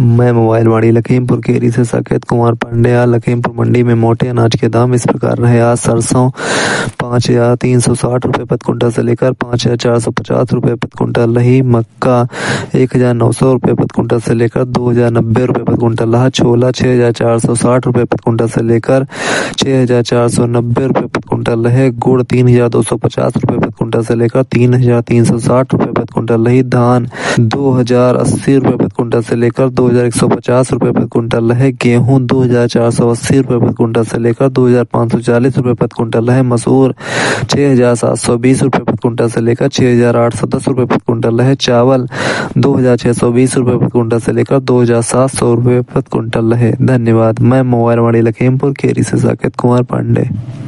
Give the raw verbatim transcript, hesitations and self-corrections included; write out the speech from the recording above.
मैं मोबाइल वाणी लखीमपुर खेरी से साकेत कुमार पांडे। आज लखीमपुर मंडी में मोटे अनाज के दाम इस प्रकार रहे। आज सरसों पाँच हजार तीन सौ साठ रुपए प्रति कुंटल से लेकर पाँच हजार चार सौ पचास रुपए प्रति कुंटल रही। मक्का एक हजार नौ सौ रुपए प्रति कुंटल से लेकर दो हजार नब्बे रुपए प्रति कुंटल रहा। छोला छह हजार चार सौ साठ रुपए प्रति कुंटल से लेकर छह हजार चार सौ नब्बे रुपए प्रति कुंटल रहे। गुड़ तीन हजार दो सौ पचास रुपए प्रति कुंटल से लेकर तीन हजार तीन सौ साठ रुपए प्रति कुंटल रही। धान दो हजार अस्सी रुपए प्रति कुंटल से लेकर दो हजार एक सौ पचास रुपए प्रति कुंटल रहे। गेहूं दो हजार चार सौ अस्सी रुपए प्रति कुंटल से लेकर दो हजार पाँच सौ चालीस रुपए प्रति कुंटल रहे। मसूर छह हजार सात सौ बीस रुपए प्रति कुंटल से लेकर छह हजार आठ सौ दस रुपए प्रति कुंटल रहे। चावल दो हजार छह सौ बीस रुपए प्रति कुंटल से लेकर दो हजार सात सौ रुपए प्रति कुंटल रहे। धन्यवाद। मैं मोबाइल वाणी लखीमपुर खेरी से साकेत कुमार पांडे।